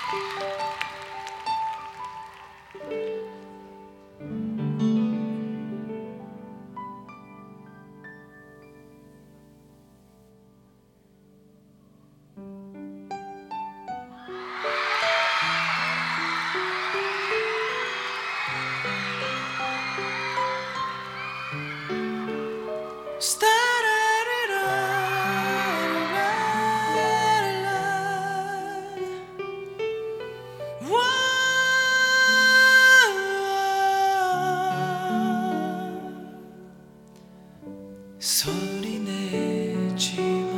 소리 내지마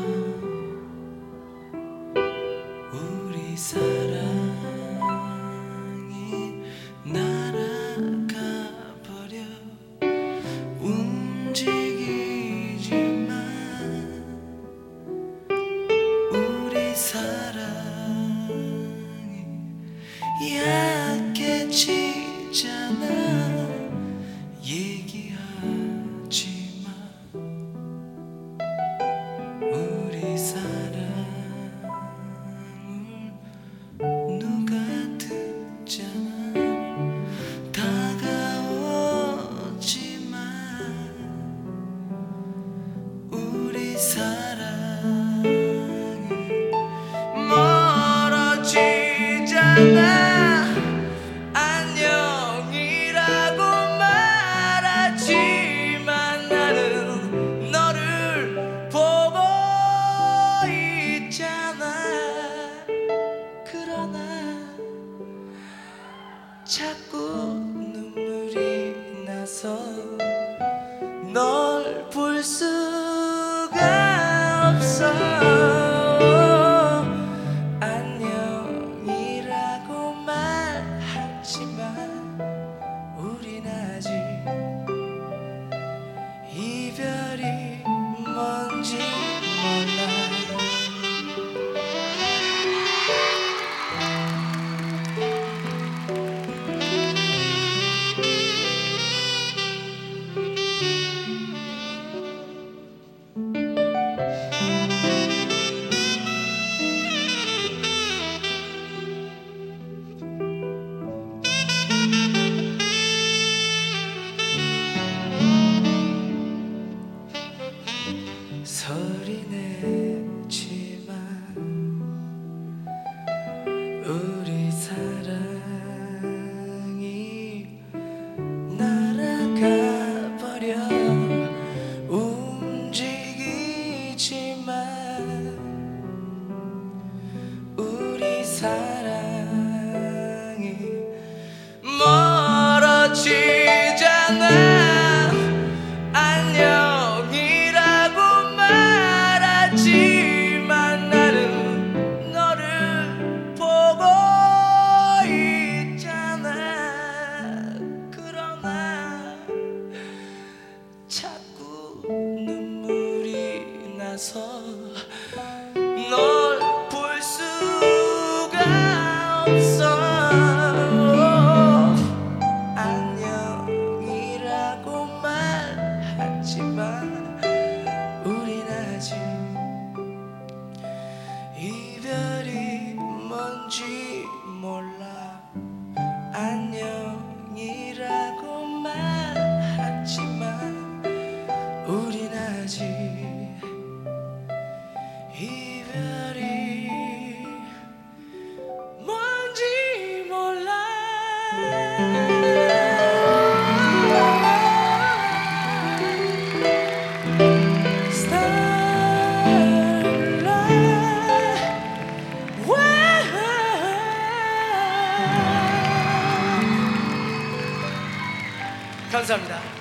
우리 사랑이 날아가 버려 움직이지마 우리 사랑이 약해지잖아 얘기하지마 우리 사랑을 누가 듣잖아 다가오지마 우리 사랑이 멀어지잖아 안녕이라고 말하지만 나는 너를 보고 있잖아 그러나 자꾸 눈물이 나서 널 볼 수가 없어 안녕이라고 말하지만 우린 아직 이별이 뭔지 몰라 소리 내지마 우리 사랑이 날아가 버려 움직이지만 우리 사랑이 멀어지잖아 자꾸 눈물이 나서 널 볼 수가 없어 안녕이라고 말하지만 우린 아직 이별이 뭔지 몰라 안녕이라고 말하지만 우린 아직 이별이 뭔지 몰라 감사합니다.